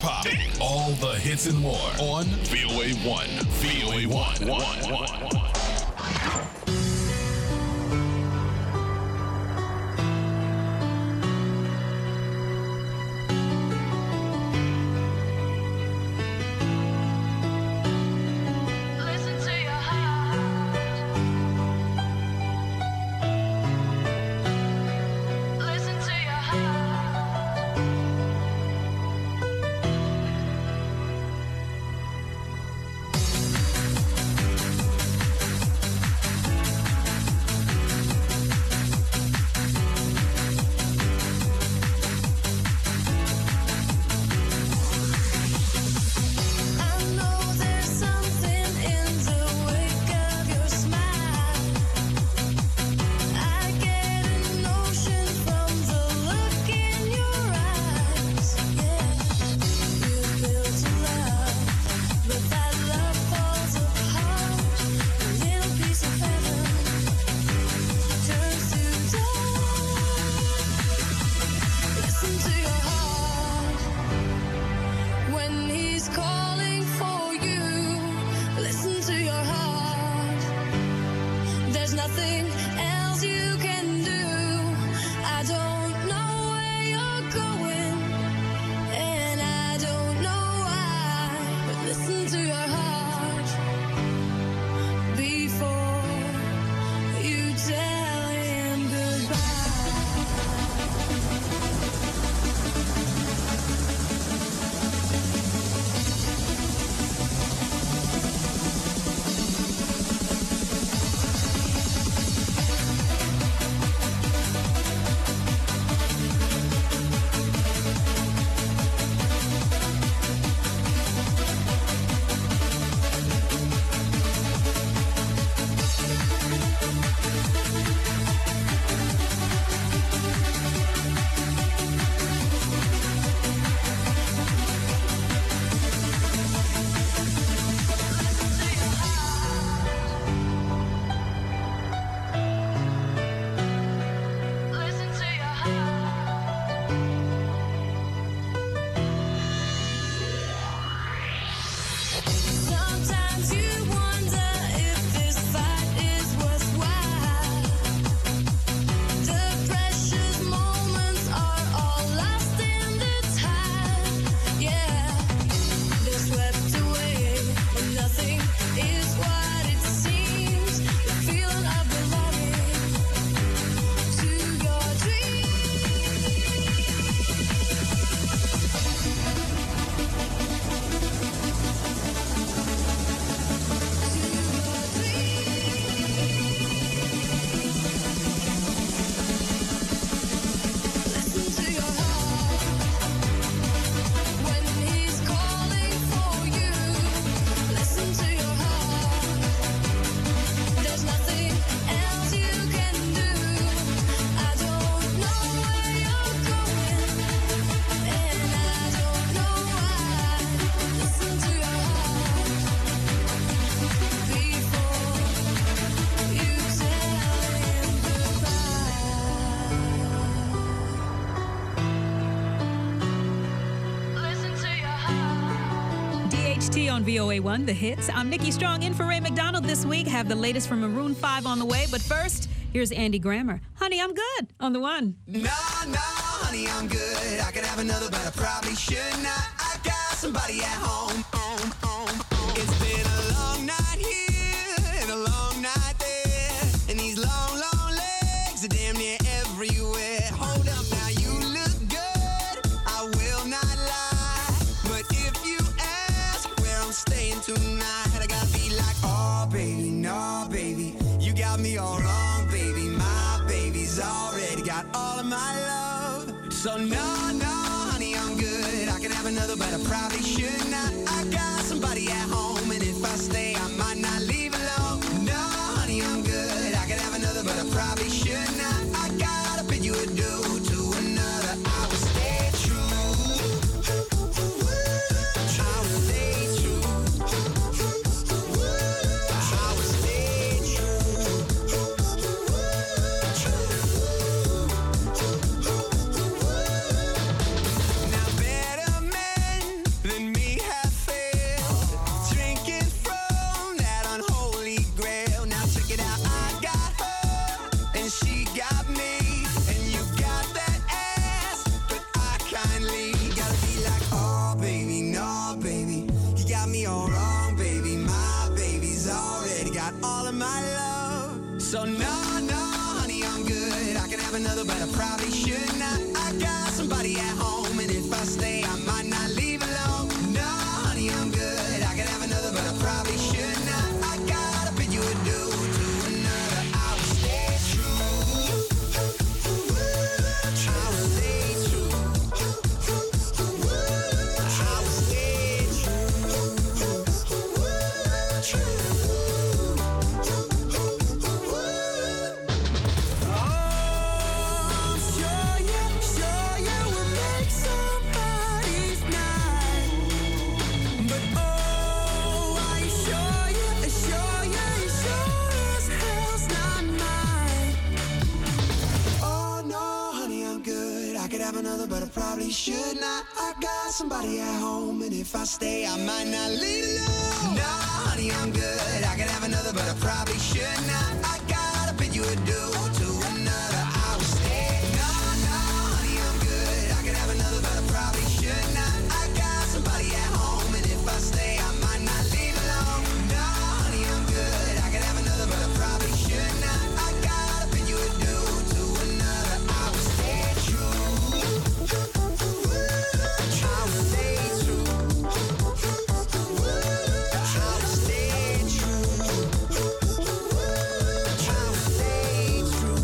pop, all the hits and more on VOA 1. VOA 1. On VOA1, The Hits. I'm Nikki Strong in for Ray McDonald this week. Have the latest from Maroon 5 on the way. But first, here's Andy Grammer. Honey, I'm good on the one. No, honey, I'm good. I could have another, but I probably should not. I got somebody at home. It's been a long night here and a long night there. And these long, long legs are damn near everywhere. Hold up now, you look good. I will not lie. But if you I'm staying tonight, I gotta be like, oh baby, no baby, you got me all wrong, baby. My baby's already got all of my love. So no, honey, I'm good. I can have another, but I probably should not. I got somebody at home, and if I stay, I might not leave alone. No, honey, I'm good. I can have another, but I probably should not. I gotta bid you adieu to another. I will stay true. probably should not. I got somebody at home, and if I stay, I might not leave alone. No, honey, I'm good. I could have another, but I probably should not. I gotta bid you adieu to another. I will stay. No, no, honey, I'm good. I could have another, but I probably should not. I got somebody at home, and if I stay, I might not leave alone. No, honey, I'm good. I could have another, but I probably should not. I gotta bid you adieu to another. I will stay true. I will stay true. I will stay true. I will stay true.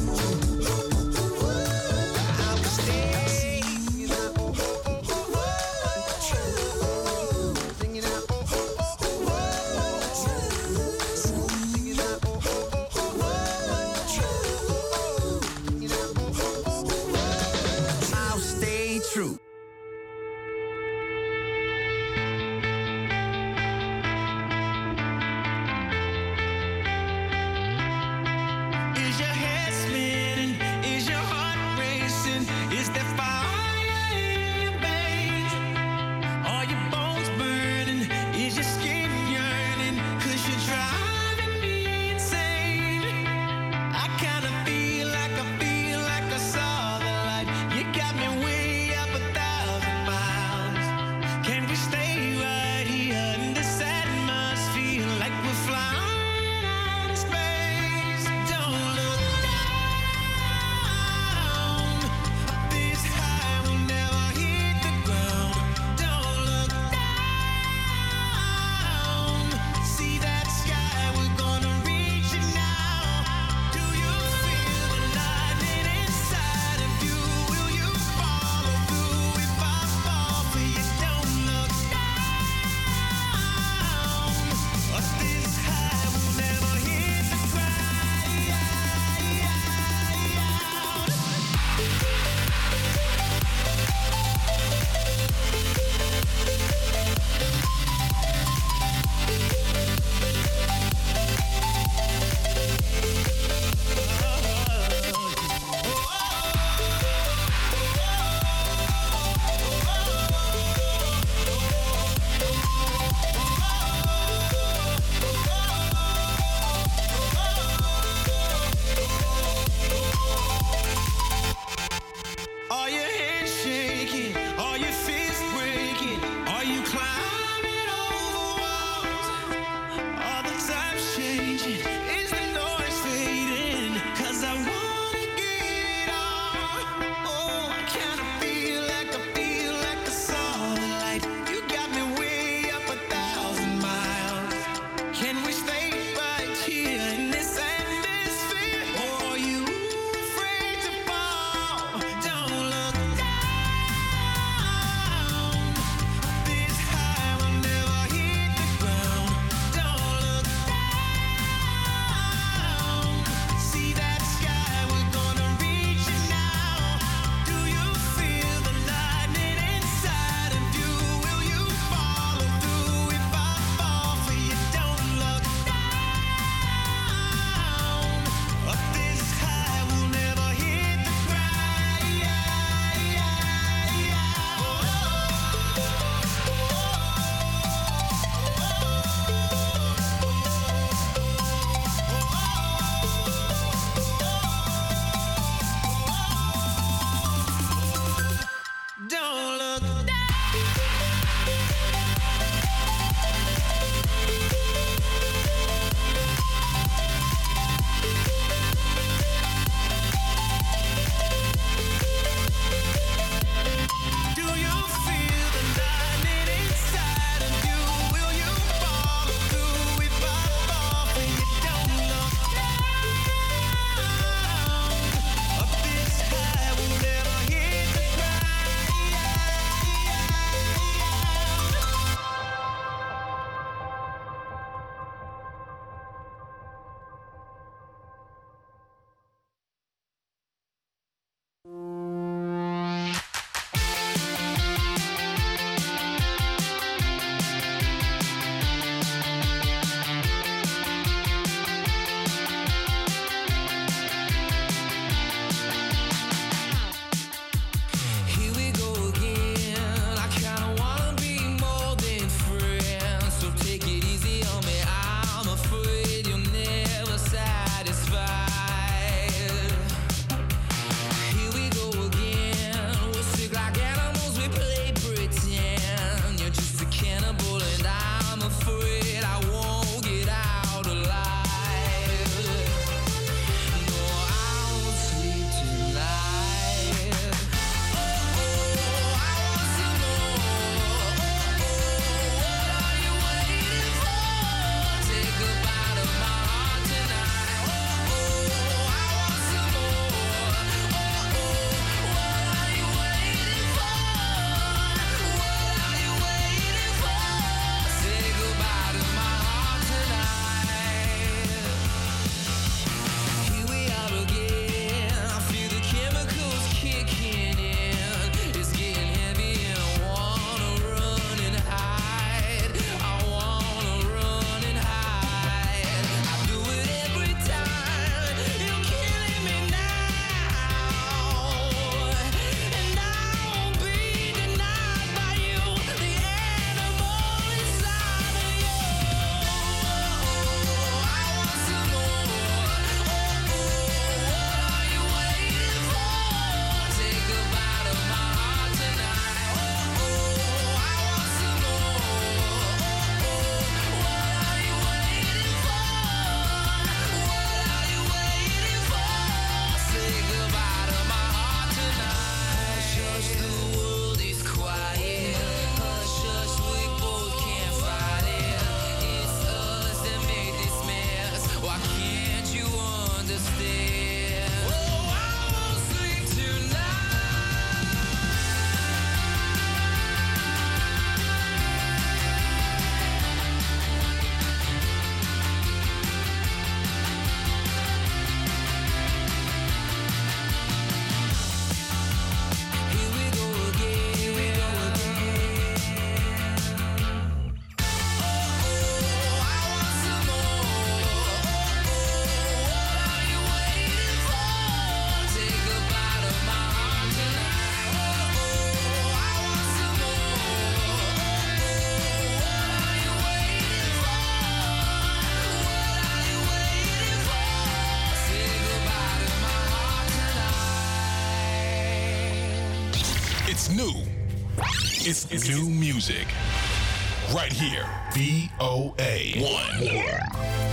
It's new. It's new music. Right here. VOA 1.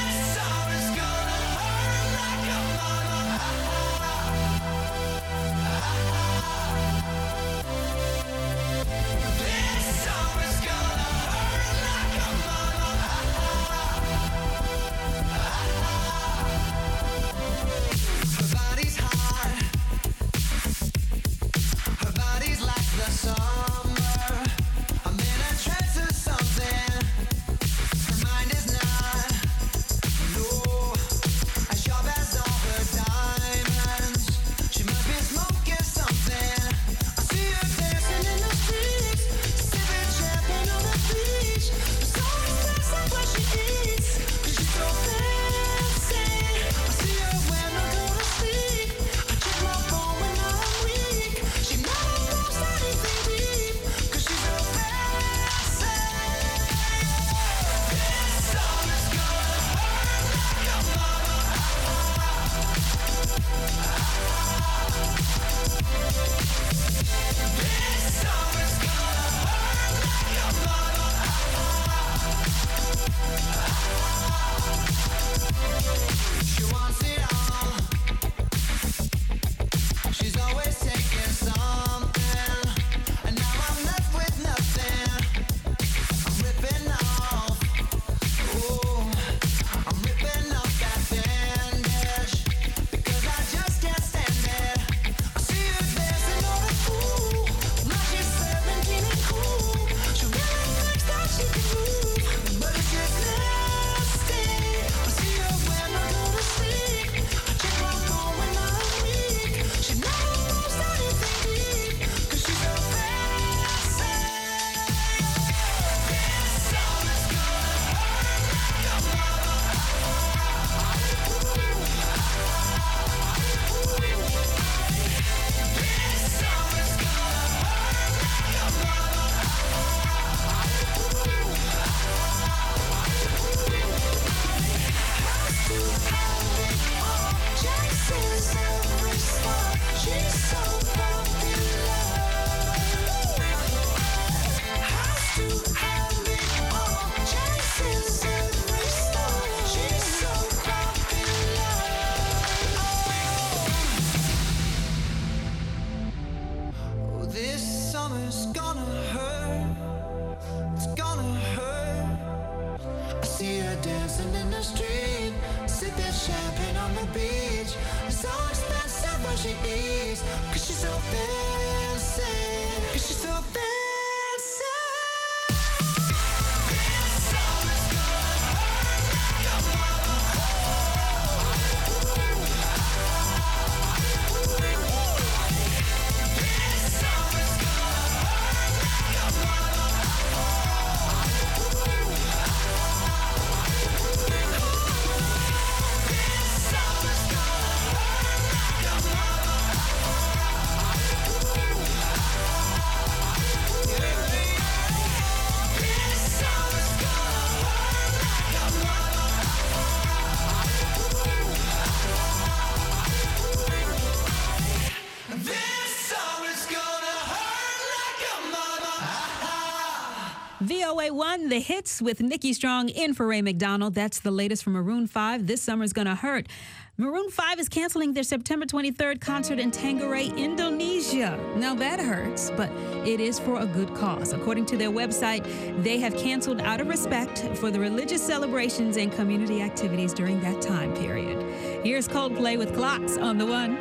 VOA1, the hits with Nikki Strong in for Ray McDonald. That's the latest from Maroon 5. This summer's gonna hurt. Maroon 5 is canceling their September 23rd concert in Tangerang, Indonesia. Now that hurts, but it is for a good cause. According to their website, they have canceled out of respect for the religious celebrations and community activities during that time period. Here's Coldplay with Clocks on the One.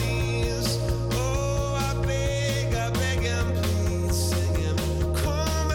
Come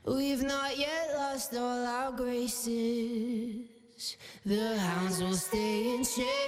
We've not yet lost all our graces. The hounds will stay in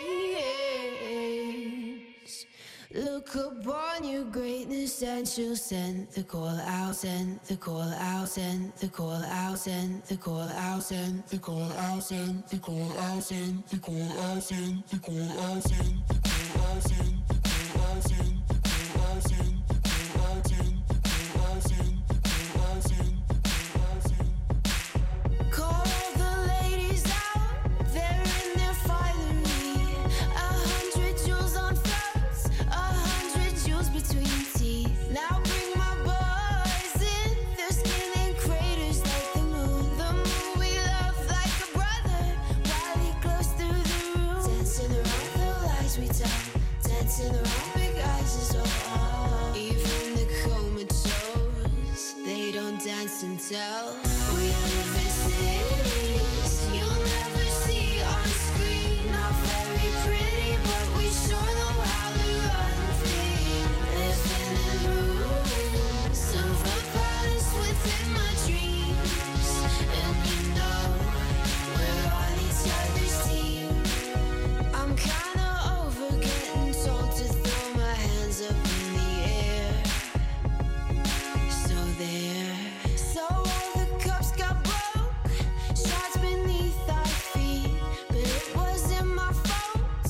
chains. Look upon your greatness and she'll send the call out, send the call out, send the call out, send the call out, send the call out, send the call out, send the call out, send the call out, send the call out, send the call out, send the call out, send the call out, send the call out, send the call out, send the call out, send. Call the ladies out, they're in their finery. 100 jewels on fronts, 100 jewels between teeth. Now bring my boys in, their skin in craters like the moon. The moon we love like a brother, while he glows through the room. Dancing around the lies we tell, dancing around big eyes is all. Even the comatose, they don't dance and tell. We live in cities you'll never see on screen. Not very pretty, but we sure know how to run free. Living in ruins of a palace within my dreams. And you know we're on each other's team. I'm kinda over getting told to throw my hands up in the air. So there. So all the cups got broke, shards beneath our feet, but it wasn't my fault.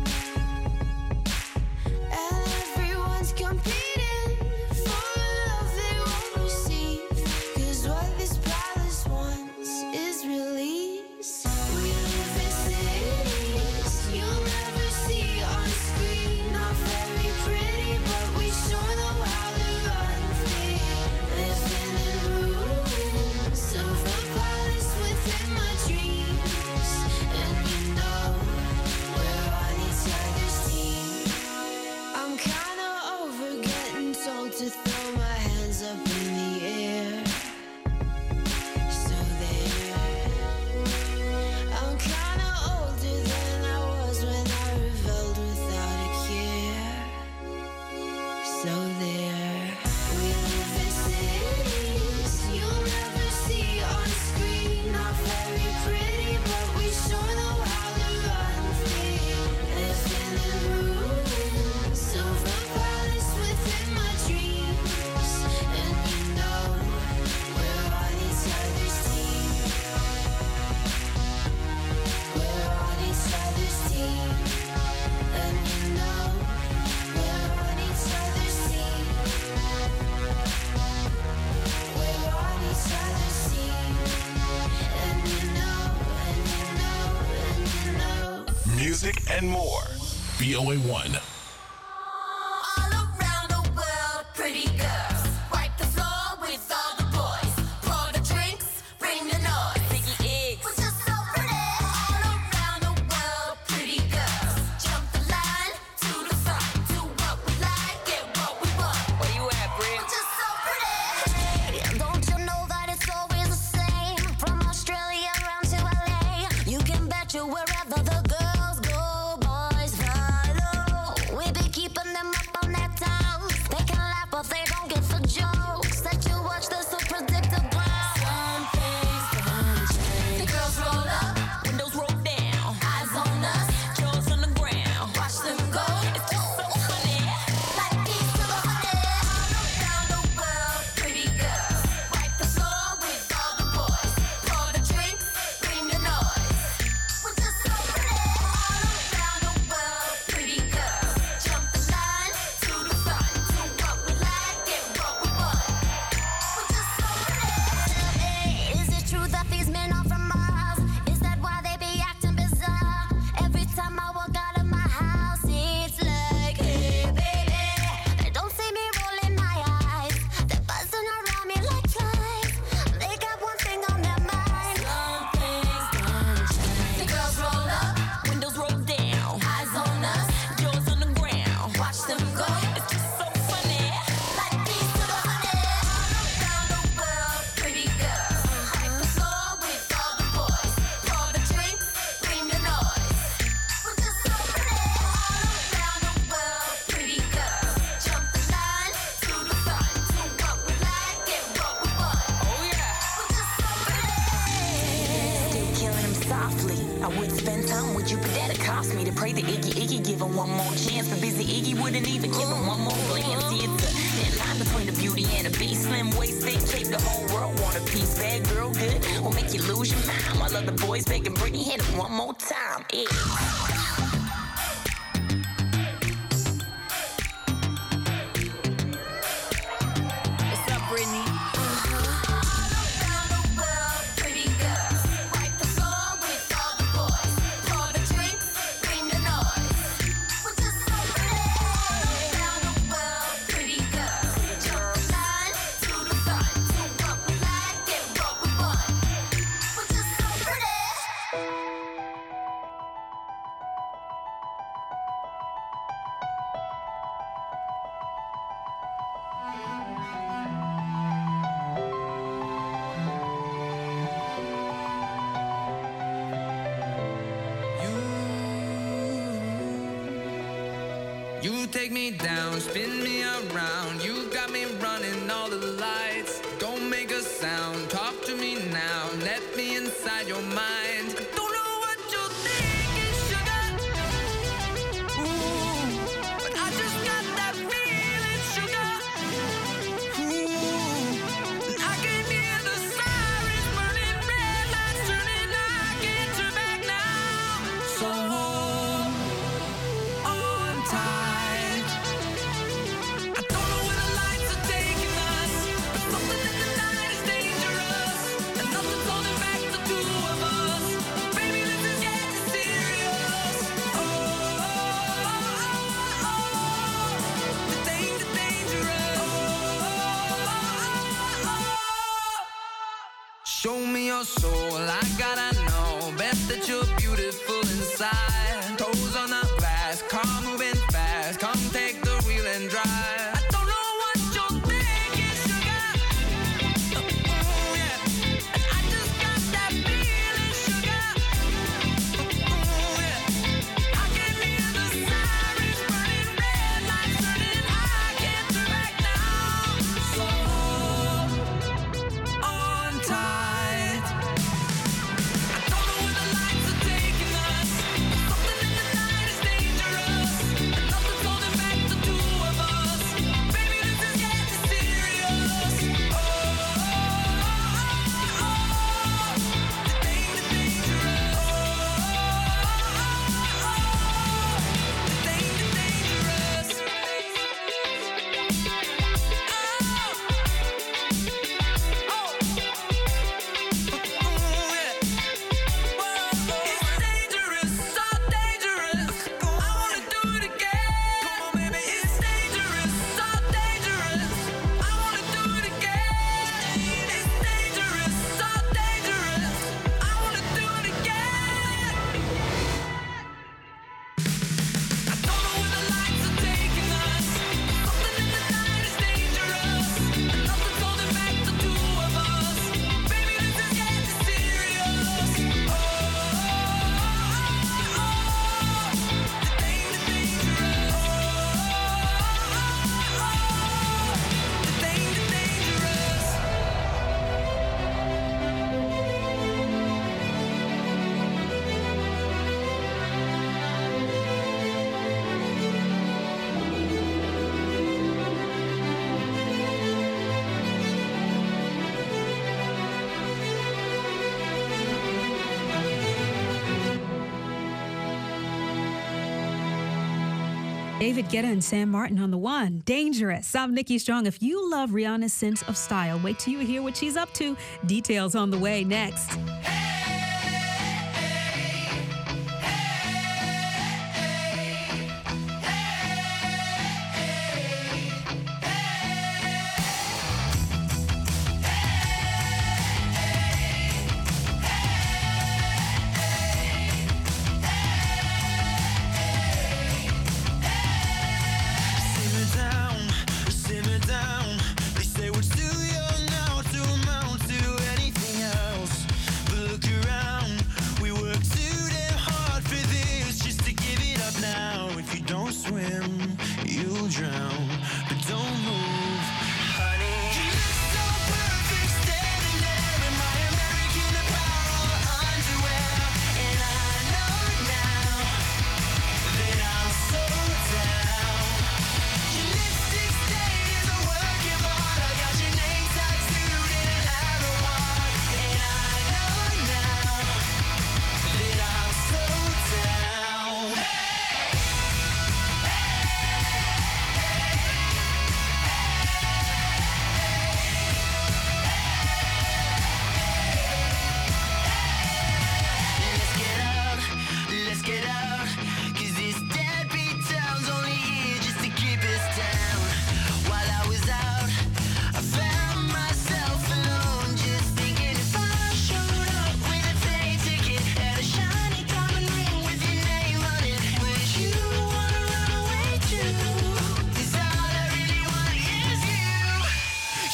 And everyone's competing for a love they won't receive, 'cause what this palace wants is release. We live in cities you'll never see on screen. Not very pretty, but we sure know how to run free. Living in ruins of a palace within my dreams. And you know we're on each other's team. I'm kinda over getting told to throw my hands up in the air. So there. I'm kinda older than I was when I rebelled without a care. So there. We live in cities you'll never see on screen. Not very pretty, but we sure know how to run free. Living in ruins of a palace within my dreams. And you know we're on each other's team. We're on each other's team. And you know we're on each other's team. We're on each other's team. And you know, and you know, and you know. Music and more. VOA1. All around the world, pretty girls. Wipe the floor with all the boys. Pour the drinks, bring the noise. Sticky eggs. We're just so pretty. All around the world, pretty girls. Jump the line to the front. Do what we like, get what we want. Where you at, Brit? We're just so pretty. Don't you know that it's always the same? From Australia around to LA. You can bet you wherever the girls go, boys follow. We be keeping them up on that town. They can laugh, but they don't get the jokes. That you watch, they're so predictable. Some things don't change. The girls roll up, Windows roll down, eyes on us, jaws on the ground. watch them go. It's just so funny. Like these to the honey. All around the world, pretty girls. Wipe the floor with all the boys. Pour the drinks, bring the noise. We're just so pretty. All around the world, pretty girls. Jump the line to the front. Do what we like, get what we want. I would spend time with you, but that'd cost me to pray to Iggy give him one more chance. But busy Iggy wouldn't even give him one more glance. See, it's a thin line between a beauty and a beast. Slim waisted, cake, the whole world want a piece. Bad girl, good, will make you lose your mind. While other boys begging Britney, hit it one more time. Yeah. What's up, Britney? You take me down, spin me around. You got me running all the lights. Don't make a sound, talk to me now. Let me inside your mind. I don't know what you're thinking, sugar. Ooh, but I just got that feeling, sugar. Ooh, and I can hear the sirens burning, red lights turning. I can't turn back now. So hold on tight. Show me your soul, I gotta know. Bet that you're beautiful inside. Toes on the glass, car moving fast. Come take the wheel and drive. I don't know what you're thinking, sugar. Ooh, yeah. And I just got that feeling, sugar. Ooh, yeah. I can hear the sirens burning, red lights turning. I can't turn back now. So on time. David Guetta and Sam Martin on the one. Dangerous. I'm Nikki Strong. If you love Rihanna's sense of style, wait till you hear what she's up to. Details on the way next. Simmer down. They say we're too young now to amount to anything else. But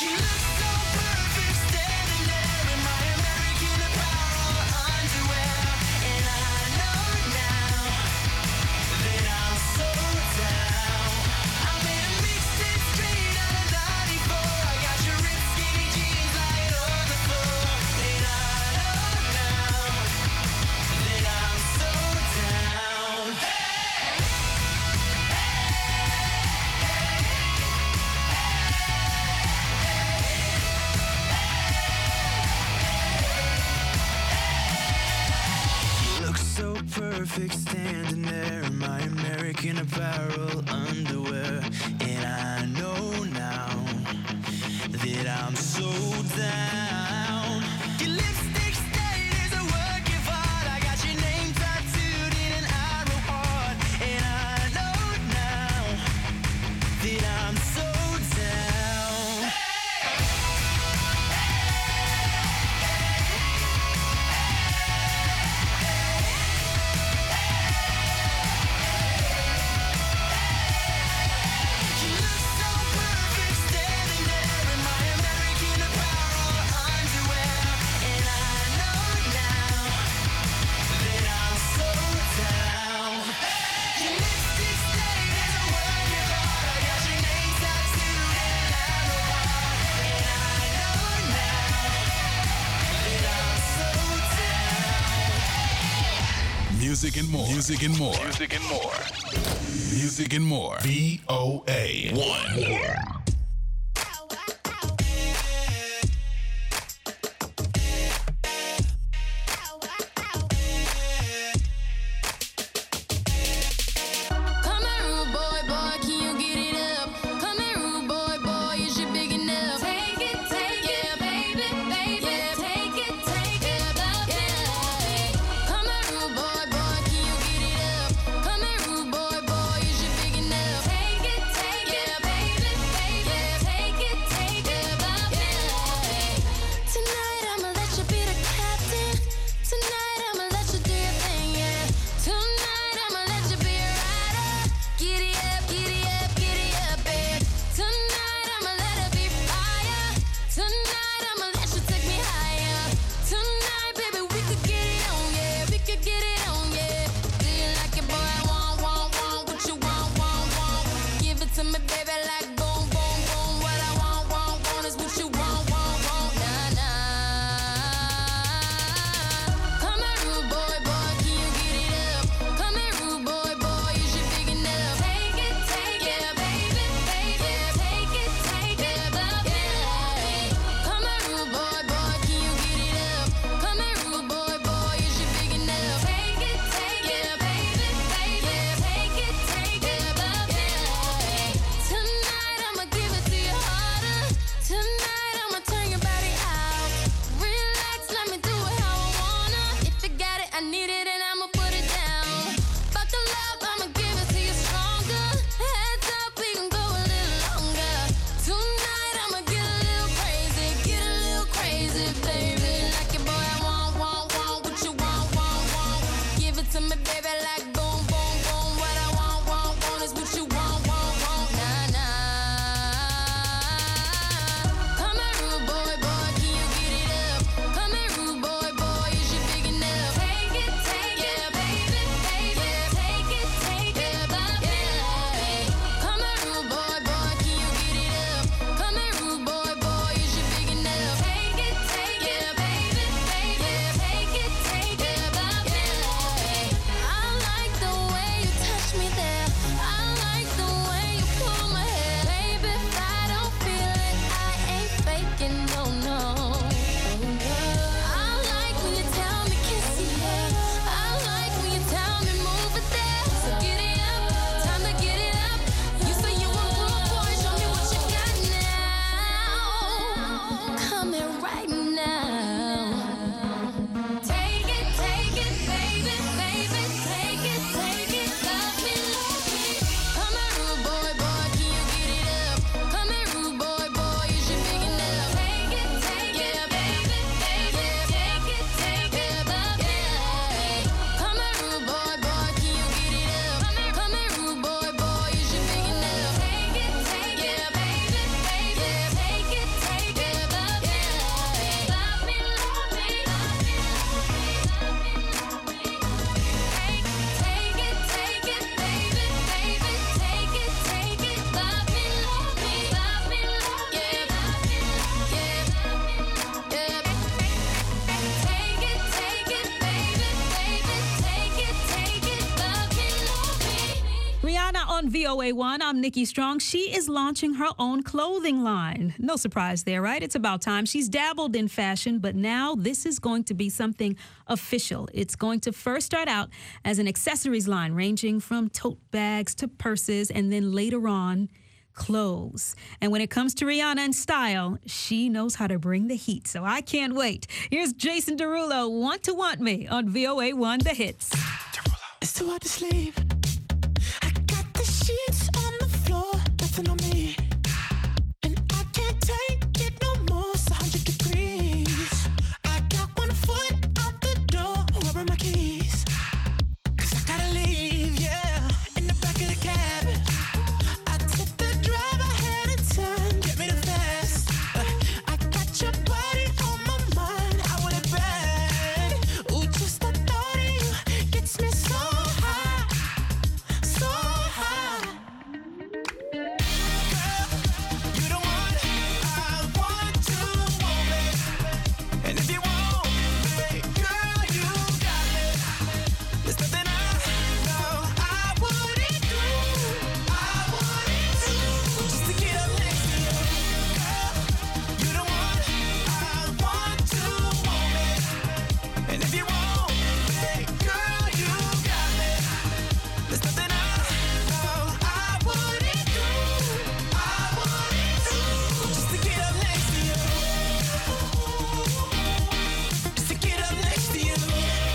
Perfect standing there in my American Apparel underwear, and I know now that I'm so down. Your lipstick stain is a work of art. I got your name tattooed in an arrow heart, and I know now that I'm so down. Music and more. Music and more. Music and more. Music and more. VOA1. Take it, VOA1, I'm Nikki Strong. She is launching her own clothing line. No surprise there, right? It's about time. She's dabbled in fashion, but now this is going to be something official. It's going to first start out as an accessories line ranging from tote bags to purses, and then later on, clothes. And when it comes to Rihanna and style, she knows how to bring the heat. So I can't wait. Here's Jason Derulo, Want to Want Me on VOA1 The Hits. It's too hard to sleep. I got the sheets on the floor, nothing on me. And I can't take it no more, it's 100 degrees. I got 1 foot out the door, where are my keys? 'Cause I gotta leave, yeah, in the back of the cab. I tip the driver ahead of time, get me the fast. I got your body on my mind, I want it bad. Ooh, just the thought of you gets me so high, so high. Girl, you the one I want to want me. And if you want me, girl, you got me. There's nothing I know I wouldn't do, just to get up next to you. Girl, you the one I want to want me. And if you want me, girl, you got me. There's nothing I know I wouldn't do, just to get up next to you. Just to get up next to you.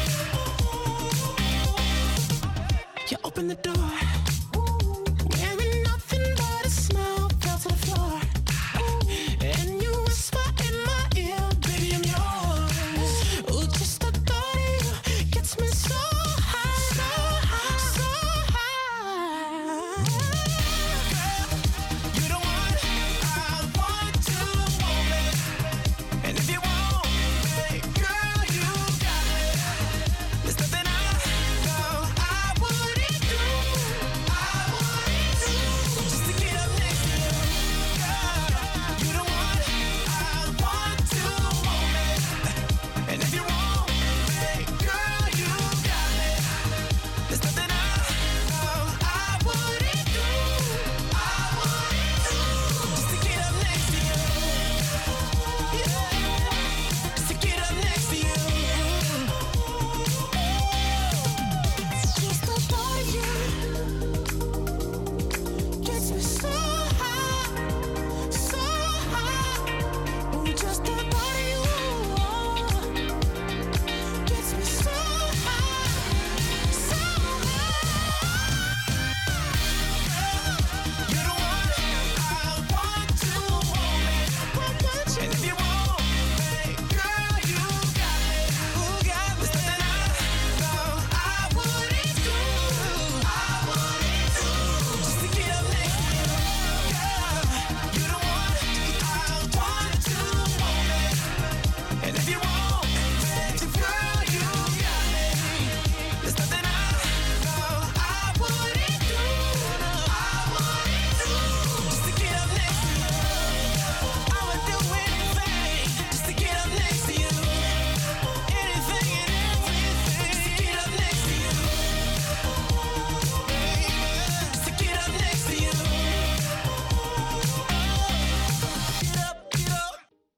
You open the door, wearing nothing but a smile, fell to the floor. And you whisper in my ear, baby, I'm yours. Ooh, just the thought of you gets me so high, so high, so high. Girl, you the one I want to want me. And if you want me, girl, you got me. There's nothing I know I wouldn't do, just to get up next to you. Girl, you the one I want to want me. And if you want me, girl, you got me. There's nothing I know I wouldn't do, just to get up next to you. Just to get up next to you. Just the thought of you gets me so high, so high. Ooh, just the thought of you gets me so high, so high. You're the one I want to want me. And if you want me, girl, you got me. There's nothing I know I wouldn't do, just to get up next to you. Girl, you're the one I want to want me. And if you want me, girl, you got me. There's nothing I know I wouldn't do, just to get up next to you. I would do anything just to get up next to you. Anything and everything just to get up next to you. Just to get up next to you. Get up, get up.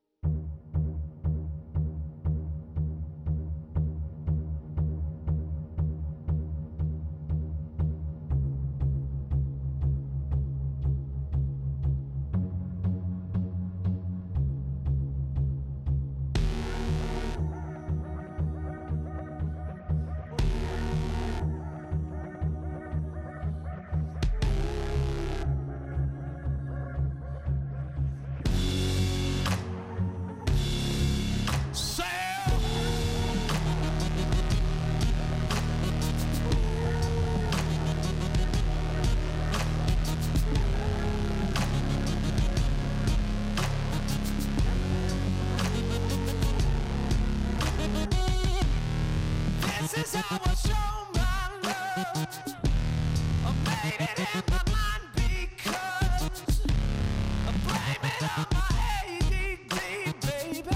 This is how I show my love. I made it in my mind because I blame it on my ADD, baby.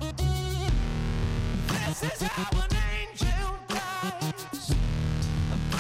This is how an angel dies.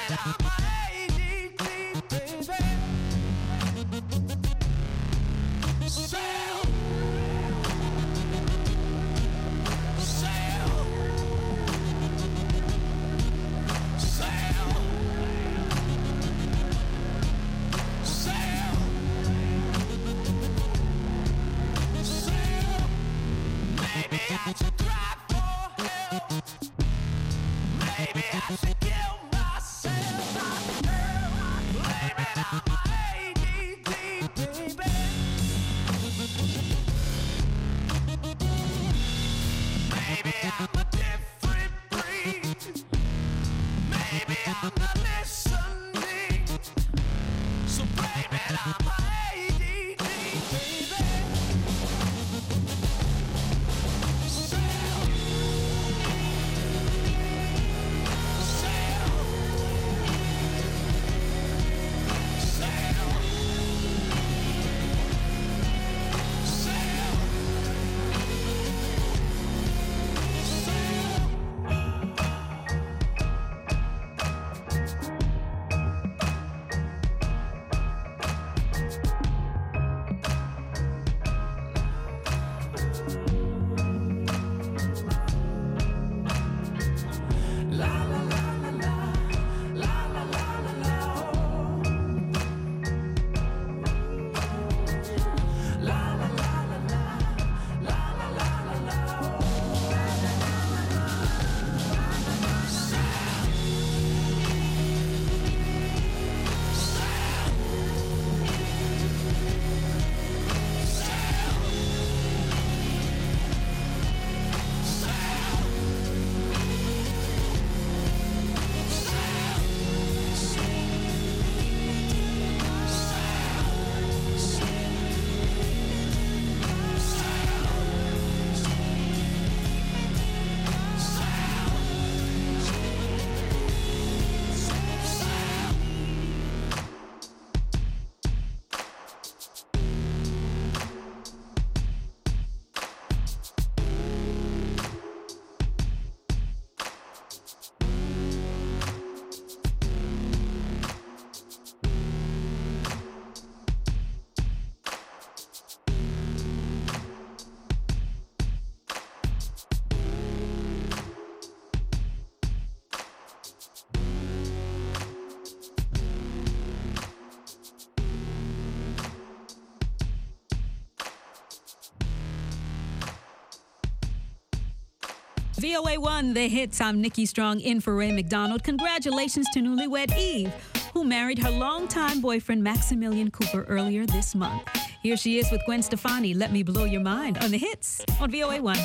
VOA1, The Hits. I'm Nikki Strong in for Ray McDonald. Congratulations to newlywed Eve, who married her longtime boyfriend Maximilian Cooper earlier this month. Here she is with Gwen Stefani. Let Me Blow Your Mind on The Hits on VOA1.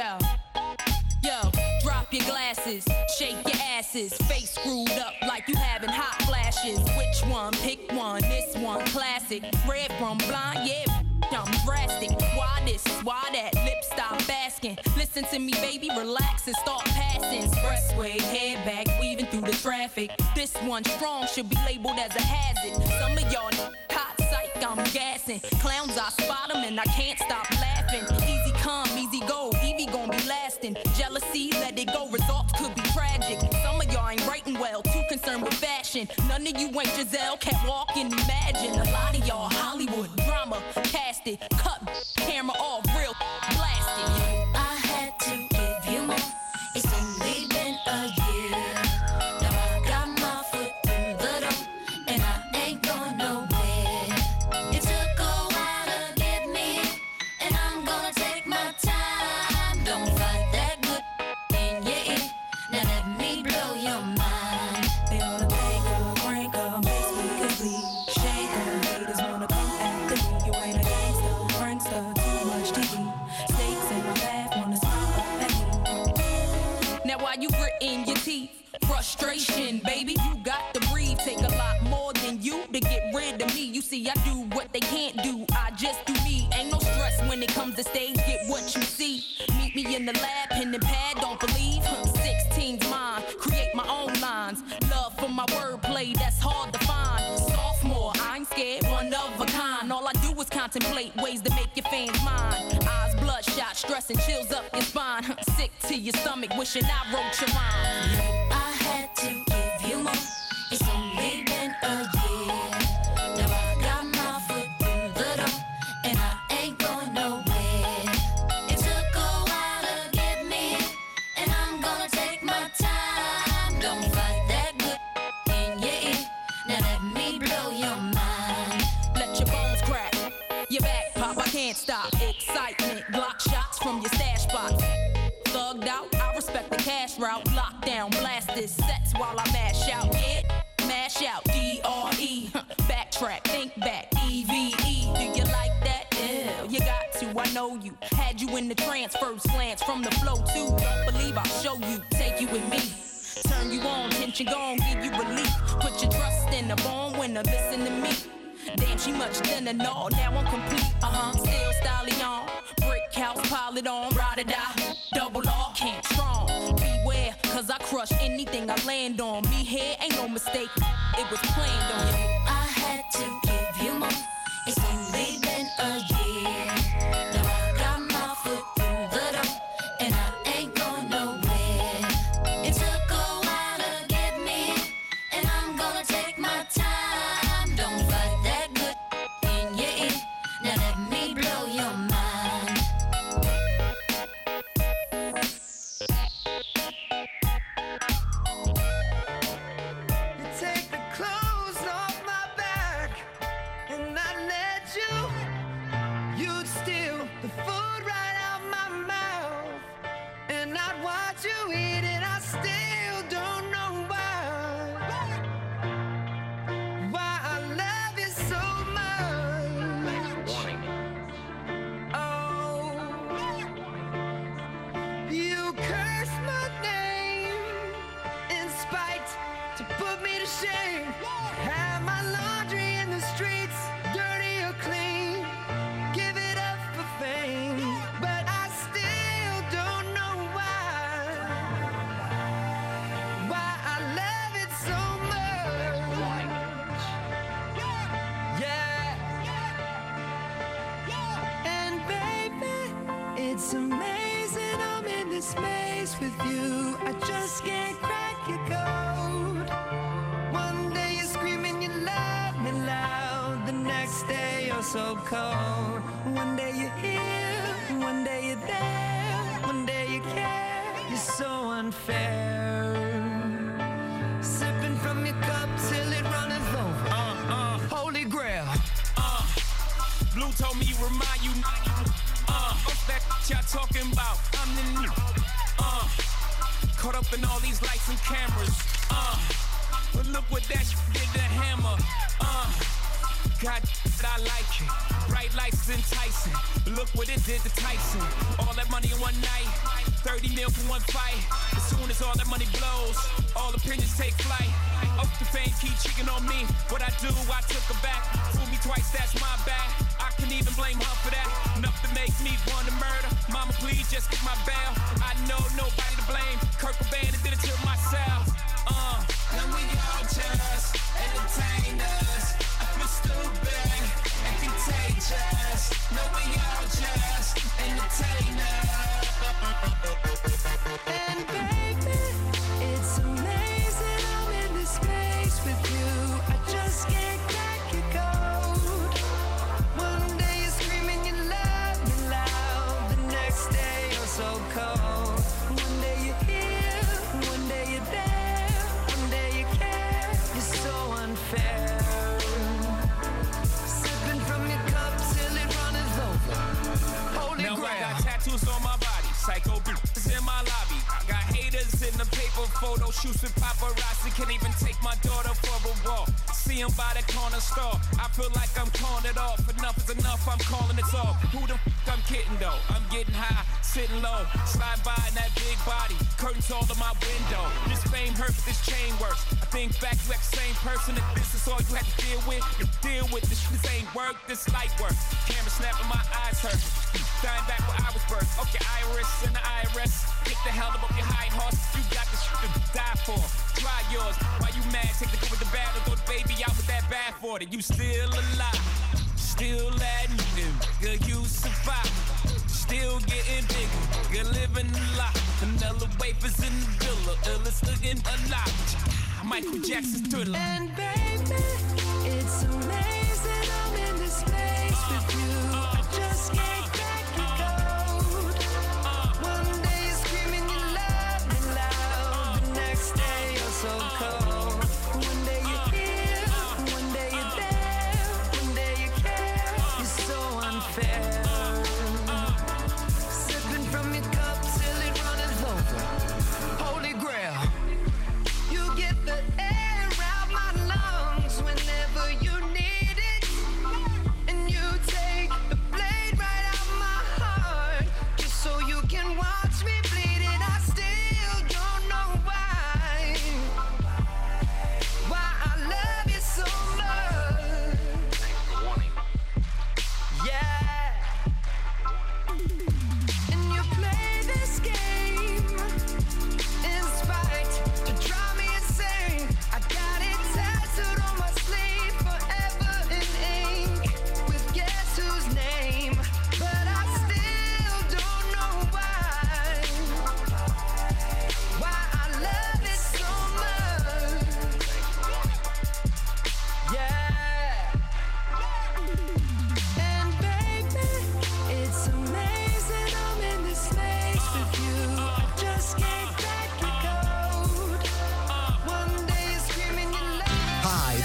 Yo, drop your glasses, shake your asses, face screwed up like you having hot flashes. Which one? Pick one. This one classic. Red from blind, yeah. I'm drastic. Why this? Why that? Lip stop asking. Listen to me, baby, relax and start passing. Expressway, head back, weaving through the traffic. This one strong should be labeled as a hazard. Some of y'all hot psych, I'm gassing. Clowns, I spot them and I can't stop laughing. Easy come, easy go, Evie gon' be lasting. Jealousy, let it go, results could be tragic. Some of y'all ain't writing well, too concerned with fashion. None of you ain't Giselle, can't walk and imagine. A lot of y'all Hollywood drama, cast it, cut camera off, real blasted. I had to give you more. It's only been a year. Now I got my foot through the door, and I ain't going nowhere. It took a while to get me, and I'm gonna take my time. Don't fight that good in your ear. Now let me blow your mind. They wanna break up, crank up, makes me complete. Shake up, haters wanna come after me. You ain't a gangster, prankster, too much to eat. Snakes in my bath, wanna smile up at me. Now why you gritting your teeth? Frustration, baby, you got to breathe. Take a lot more than you to get rid of me. You see, I do what they can't do. I just do me. Ain't no stress when it comes to stage. Get what you see. Meet me in the lab, pen and pad. Don't believe 16's mine. Create my own lines. Love for my wordplay, that's hard to find. Sophomore, I ain't scared, one of a kind. All I do is contemplate ways to make your fans mine. Eyes bloodshot, stress and chills up your spine. Sick to your stomach, wishing I wrote your rhyme. I had to give you more. It's a born winner, listen to me. Damn, she much thinner, no, now I'm complete, still stallion. Brick house, pile it on, ride or die, double R, can't strong. Beware, cause I crush anything I land on. Me here ain't no mistake, it was planned on. I had to give you more. It's only been a year. Now I got my foot through the door, and I ain't going nowhere. It took a while to get me, and I'm gonna take my time. Don't fight that good in your ear. Now let me blow your mind. You take the clothes off my back, and I let you. You'd steal the food right out my mouth, and I'd watch you eat it. I still don't know why I love you so much. Oh, you curse my name in spite to put me to shame. Have my laundry in the streets, dirty or clean. Give it up for fame, but I still don't know why I love it so much. Yeah. And baby, it's amazing I'm in this space with you. I just can't crack your code. One day you're screaming you love me loud, the next day you're so cold. One day you're here, one day you're there, one day you care. You're so unfair. Sipping from your cup till it runneth over. Holy grail. Blue told me remind you, what's that y'all talking about? I'm the new, caught up in all these lights and cameras, but look what that did to Hammer, God, I like it, bright lights enticing, look what it did to Tyson, all that money in one night, 30 mil for one fight, as soon as all that money blows, all opinions take flight, up the fame keep cheating on me, what I do, I took her back, fool me twice, that's my bad, I can even blame her for that, enough to make me want to murder, mama please just get my bail, I know nobody to blame, Kurt Cobain did it to myself, And we all just entertain us. I feel stupid and contagious. No, we all just entertain us. And baby, it's amazing I'm in this space with you. I just can't crack your code. One day you're screaming you love me loud, the next day you're so cold. One day you're here, one day you're there, one day you care. You're so unfair. Sipping from your cup till it runneth over. Holy now grail. I got tattoos on my body, psycho bitches in my lobby, I got haters in the paper, photo shoots with paparazzi, can't even take my daughter for a walk, see him by the corner store, I feel like I'm calling it off, enough is enough, I'm calling it off, who the I'm kidding though, I'm getting high, sitting low, slide by in that big body, curtains all in my window, this fame hurts, this chain works, I think back you act the same person, if this is all you had to deal with, this ain't work, this light work, camera snapping, my eyes hurt, dying back where I was birthed, okay Iris and the IRS, get the hell up your hind horse, you got this shit to die for, try yours, why you mad, take the good with the bad, or throw the baby out with that bad for it, you still alive, still admitting, good you survive, still getting bigger, good living a lot, vanilla wafers in the villa, illest looking alive, Michael Jackson's Thriller. And baby,